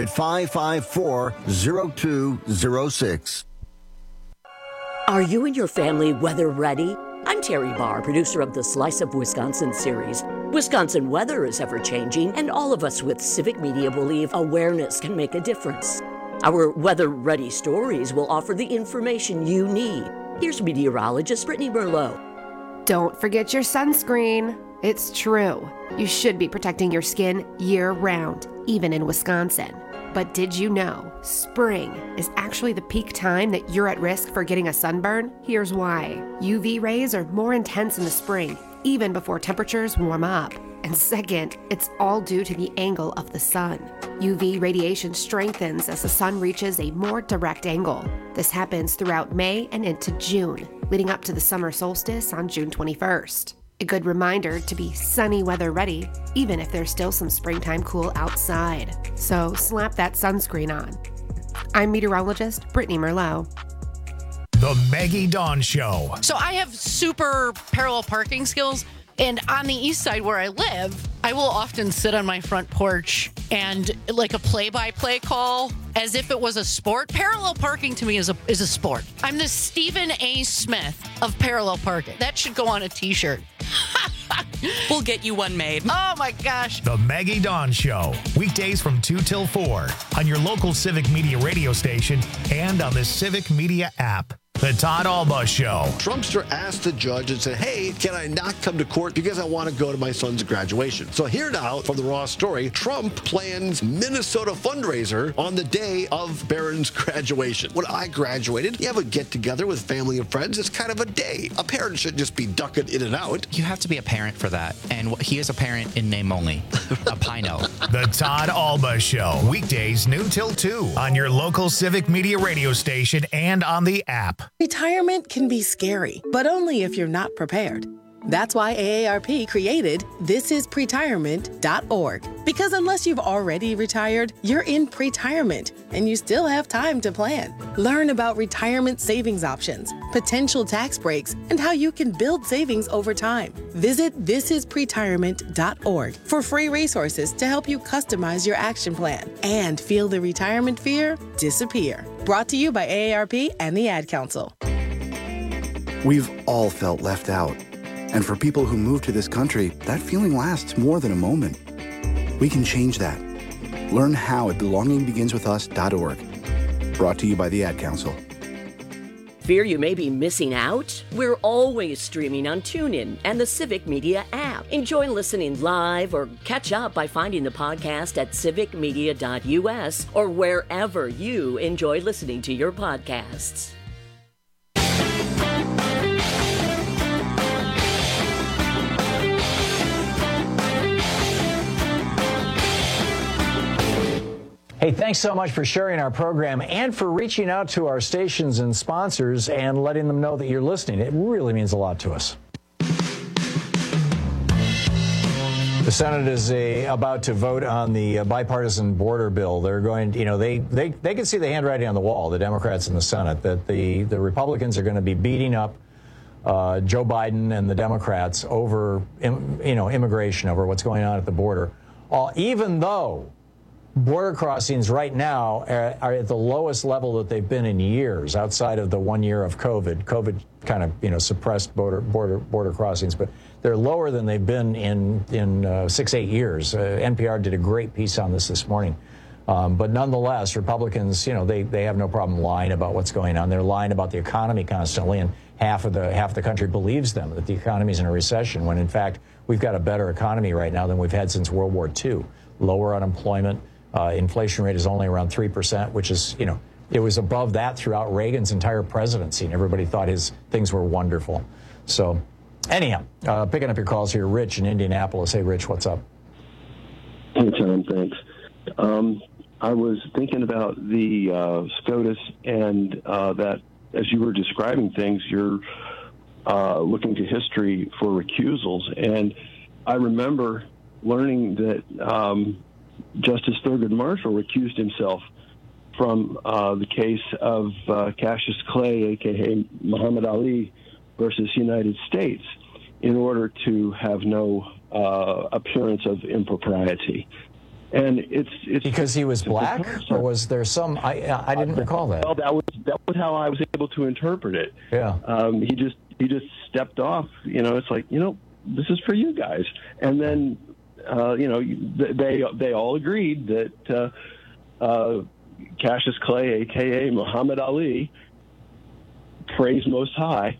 800-554-0206. Are you and your family weather ready? I'm Terry Barr, producer of the Slice of Wisconsin series. Wisconsin weather is ever-changing, and all of us with civic media believe awareness can make a difference. Our weather-ready stories will offer the information you need. Here's meteorologist Brittany Merlot. Don't forget your sunscreen. It's true. You should be protecting your skin year-round, even in Wisconsin. But did you know spring is actually the peak time that you're at risk for getting a sunburn? Here's why. UV rays are more intense in the spring, even before temperatures warm up. And second, it's all due to the angle of the sun. UV radiation strengthens as the sun reaches a more direct angle. This happens throughout May and into June, leading up to the summer solstice on June 21st. A good reminder to be sunny weather ready, even if there's still some springtime cool outside. So slap that sunscreen on. I'm meteorologist Brittany Merlot. The Maggie Dawn Show. So I have super parallel parking skills. And on the east side where I live, I will often sit on my front porch and like a play-by-play call as if it was a sport. Parallel parking to me is a sport. I'm the Stephen A. Smith of parallel parking. That should go on a t-shirt. We'll get you one made. Oh my gosh. The Maggie Dawn Show. Weekdays from 2 till 4 on your local Civic Media radio station and on the Civic Media app. The Todd Alba Show. Trumpster asked the judge and said, hey, can I not come to court because I want to go to my son's graduation? So here now from the Raw story, Trump plans Minnesota fundraiser on the day of Barron's graduation. When I graduated, you have a get-together with family and friends. It's kind of a day. A parent should just be ducking in and out. You have to be a parent for that. And he is a parent in name only. A Pino. The Todd Alba Show. Weekdays noon till 2 on your local Civic Media radio station and on the app. Retirement can be scary, but only if you're not prepared. That's why AARP created thisispretirement.org. Because unless you've already retired, you're in pretirement and you still have time to plan. Learn about retirement savings options, potential tax breaks, and how you can build savings over time. Visit thisispretirement.org for free resources to help you customize your action plan and feel the retirement fear disappear. Brought to you by AARP and the Ad Council. We've all felt left out. And for people who move to this country, that feeling lasts more than a moment. We can change that. Learn how at belongingbeginswithus.org. Brought to you by the Ad Council. Fear you may be missing out? We're always streaming on TuneIn and the Civic Media app. Enjoy listening live or catch up by finding the podcast at civicmedia.us or wherever you enjoy listening to your podcasts. Hey, thanks so much for sharing our program and for reaching out to our stations and sponsors and letting them know that you're listening. It really means a lot to us. The Senate is about to vote on the bipartisan border bill. They're going, they can see the handwriting on the wall, the Democrats in the Senate, that the Republicans are going to be beating up Joe Biden and the Democrats over, immigration, over what's going on at the border. Even though border crossings right now are at the lowest level that they've been in years, outside of the 1 year of COVID. COVID kind of, suppressed border crossings, but they're lower than they've been in 6-8 years. NPR did a great piece on this morning. But nonetheless, Republicans, they have no problem lying about what's going on. They're lying about the economy constantly, and half of the country believes them, that the economy's in a recession, when in fact we've got a better economy right now than we've had since World War II. Lower unemployment. Inflation rate is only around 3%, which is, it was above that throughout Reagan's entire presidency, and everybody thought his things were wonderful. So, anyhow, picking up your calls here, Rich in Indianapolis. Hey, Rich, what's up? Hey, Tom, thanks. I was thinking about the SCOTUS and that as you were describing things, you're looking to history for recusals. And I remember learning that Justice Thurgood Marshall recused himself from the case of Cassius Clay, a.k.a. Muhammad Ali, versus United States, in order to have no appearance of impropriety. And it's because he was black, or was there some? I didn't recall that. Well, that was how I was able to interpret it. Yeah. He just stepped off. It's like, this is for you guys, and then. They all agreed that Cassius Clay, a.k.a. Muhammad Ali, praise Most High,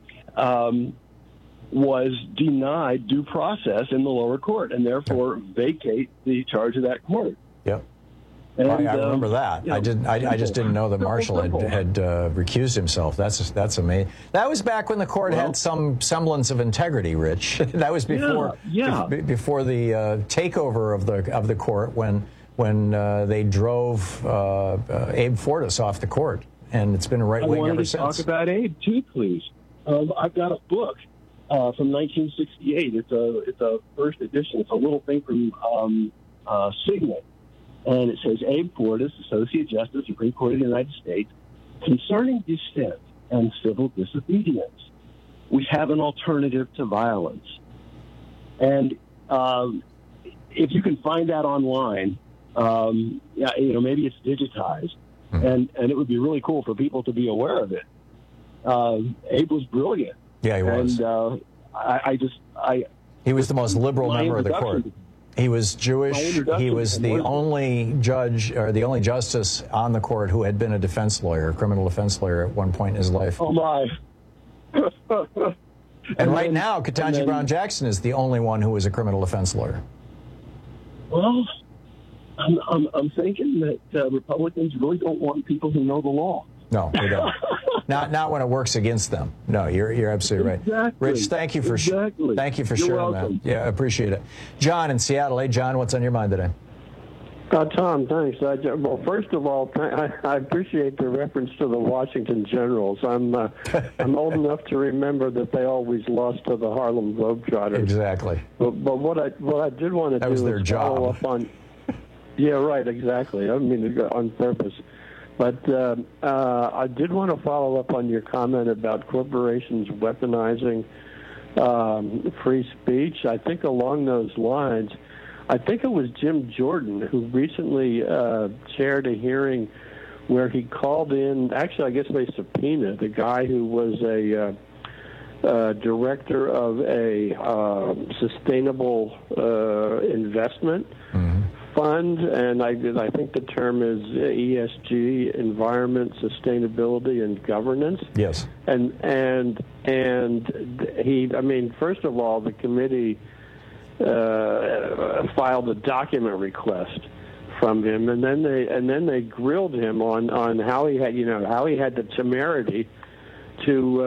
was denied due process in the lower court, and therefore vacate the charge of that court. Yep. And, I remember that. I just didn't know that Marshall had recused himself. That's amazing. That was back when the court had some semblance of integrity, Rich. That was before before the takeover of the court, when they drove Abe Fortas off the court, and it's been right wing ever since. I wanted to talk about Abe too, please. I've got a book from 1968. It's a first edition. It's a little thing from Signal. And it says, Abe Fortas, Associate Justice, Supreme Court of the United States, concerning dissent and civil disobedience. We have an alternative to violence. And if you can find that online, maybe it's digitized, and it would be really cool for people to be aware of it. Abe was brilliant. Yeah, he was. And he was the most liberal member of the court. He was Jewish. He was the only judge or the only justice on the court who had been a defense lawyer, criminal defense lawyer at one point in his life. Oh, my. And right now, Ketanji Brown Jackson is the only one who is a criminal defense lawyer. Well, I'm thinking that Republicans really don't want people who know the law. No, they don't. Not when it works against them. No, you're absolutely right. Exactly. Rich, thank you for sharing welcome. that. Yeah, I appreciate it. John in Seattle. Hey, John, what's on your mind today? Tom, thanks. Well, first of all, I appreciate the reference to the Washington Generals. I'm old enough to remember that they always lost to the Harlem Globetrotters. Exactly. But what I did want to do was their is job. follow up on. Yeah, right. Exactly. I mean, on purpose. But I did want to follow up on your comment about corporations weaponizing free speech. I think along those lines, I think it was Jim Jordan who recently chaired a hearing where he called in, actually I guess they subpoenaed the guy who was a director of a sustainable investment fund, and I think the term is ESG, environment, sustainability, and governance. Yes. And he, I mean, first of all, the committee filed a document request from him, and then they grilled him on how he had the temerity to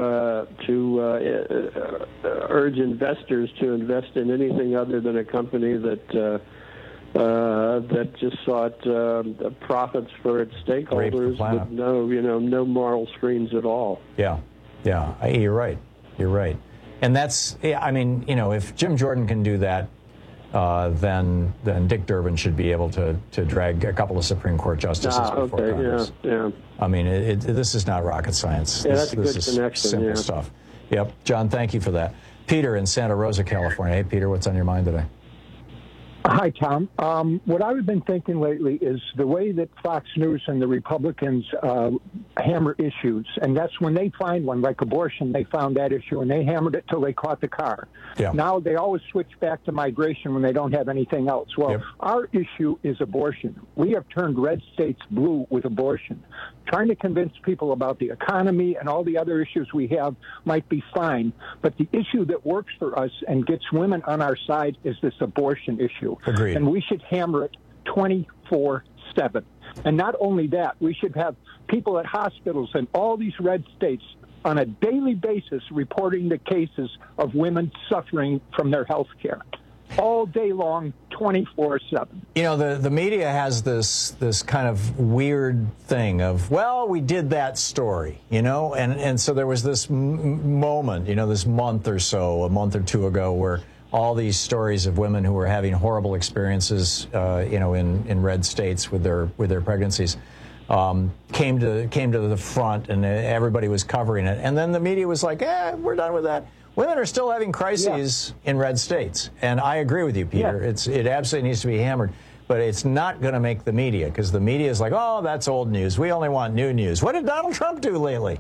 urge investors to invest in anything other than a company that just sought profits for its stakeholders with no moral screens at all. Yeah, you're right. And that's, I mean, if Jim Jordan can do that, then Dick Durbin should be able to drag a couple of Supreme Court justices before Congress. Yeah. I mean, this is not rocket science. Yeah, that's a good this connection. is simple stuff. Yep. John, thank you for that. Peter in Santa Rosa, California. Hey, Peter, what's on your mind today? Hi, Tom. What I've been thinking lately is the way that Fox News and the Republicans hammer issues, and that's when they find one, like abortion, they found that issue, and they hammered it till they caught the car. Yeah. Now they always switch back to migration when they don't have anything else. Well, our issue is abortion. We have turned red states blue with abortion. Trying to convince people about the economy and all the other issues we have might be fine, but the issue that works for us and gets women on our side is this abortion issue. Agreed. And we should hammer it 24/7. And not only that, we should have people at hospitals in all these red states on a daily basis reporting the cases of women suffering from their health care. All day long, 24/7. The media has this kind of weird thing of, well, we did that story, and so there was this moment, this month or so, a month or two ago, where all these stories of women who were having horrible experiences, in red states with their pregnancies, came to the front, and everybody was covering it, and then the media was like, we're done with that. Women are still having crises in red states, and I agree with you, Peter. It absolutely needs to be hammered, but it's not going to make the media, because the media is like, oh, that's old news. We only want new news. What did Donald Trump do lately?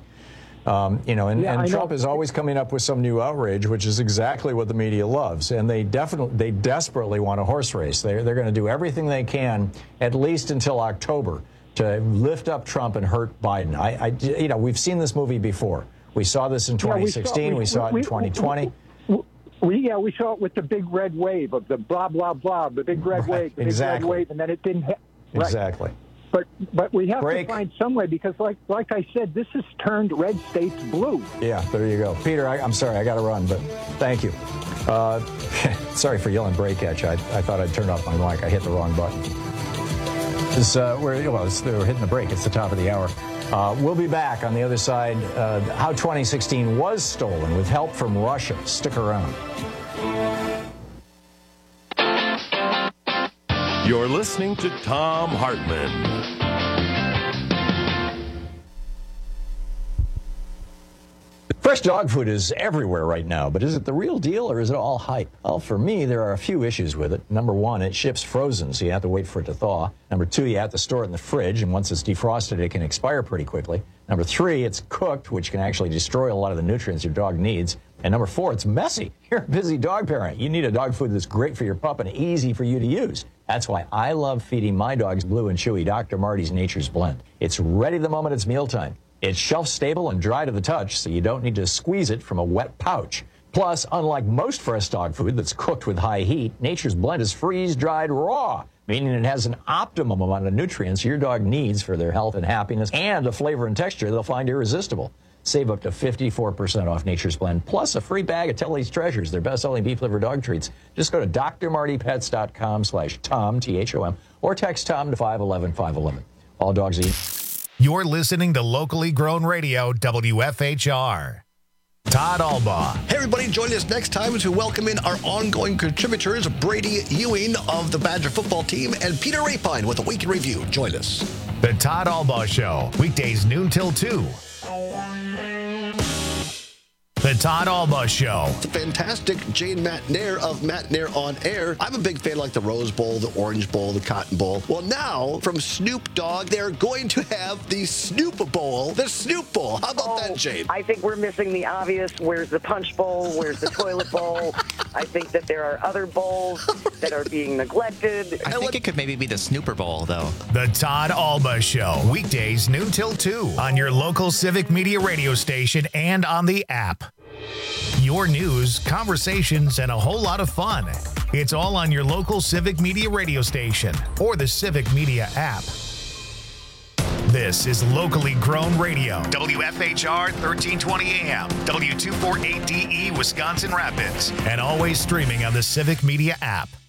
And Trump is always coming up with some new outrage, which is exactly what the media loves, and they desperately want a horse race. They're going to do everything they can, at least until October, to lift up Trump and hurt Biden. We've seen this movie before. We saw this in 2016. We saw it in 2020. We saw it with the big red wave of the blah, blah, blah, the big red wave, the big red wave, and then it didn't happen. Exactly. But we have to find some way, because like I said, this has turned red states blue. Yeah, there you go. Peter, I'm sorry, I got to run, but thank you. Sorry for yelling break at you. I thought I'd turn off my mic. I hit the wrong button. We're hitting the break. It's the top of the hour. We'll be back on the other side. How 2016 was stolen with help from Russia. Stick around. You're listening to Thom Hartmann. Fresh dog food is everywhere right now, but is it the real deal or is it all hype? Well, for me, there are a few issues with it. Number one, it ships frozen, so you have to wait for it to thaw. Number two, you have to store it in the fridge, and once it's defrosted, it can expire pretty quickly. Number three, it's cooked, which can actually destroy a lot of the nutrients your dog needs. And number 4, it's messy. You're a busy dog parent. You need a dog food that's great for your pup and easy for you to use. That's why I love feeding my dogs Blue and Chewy Dr. Marty's Nature's Blend. It's ready the moment it's mealtime. It's shelf-stable and dry to the touch, so you don't need to squeeze it from a wet pouch. Plus, unlike most fresh dog food that's cooked with high heat, Nature's Blend is freeze-dried raw, meaning it has an optimum amount of nutrients your dog needs for their health and happiness, and a flavor and texture they'll find irresistible. Save up to 54% off Nature's Blend, plus a free bag of Tilly's Treasures, their best-selling beef liver dog treats. Just go to drmartypets.com/Tom, T-H-O-M, or text Tom to 511-511. All dogs eat. You're listening to Locally Grown Radio, WFHR. Todd Albaugh. Hey, everybody, join us next time as we welcome in our ongoing contributors, Brady Ewing of the Badger football team and Peter Rapine with a Week in Review. Join us. The Todd Albaugh Show, weekdays noon till 2. The Todd Albaugh Show. It's a fantastic Jane Matnair of Matnair on Air. I'm a big fan like the Rose Bowl, the Orange Bowl, the Cotton Bowl. Well, now, from Snoop Dogg, they're going to have the Snoop Bowl, the Snoop Bowl. How about that, Jane? I think we're missing the obvious. Where's the Punch Bowl? Where's the Toilet Bowl? I think that there are other bowls that are being neglected. I think it could maybe be the Snooper Bowl, though. The Todd Albaugh Show, weekdays noon till 2 on your local Civic Media radio station and on the app. Your news, conversations, and a whole lot of fun. It's all on your local Civic Media radio station or the Civic Media app. This is Locally Grown Radio, WFHR 1320 AM, W248DE, Wisconsin Rapids, and always streaming on the Civic Media app.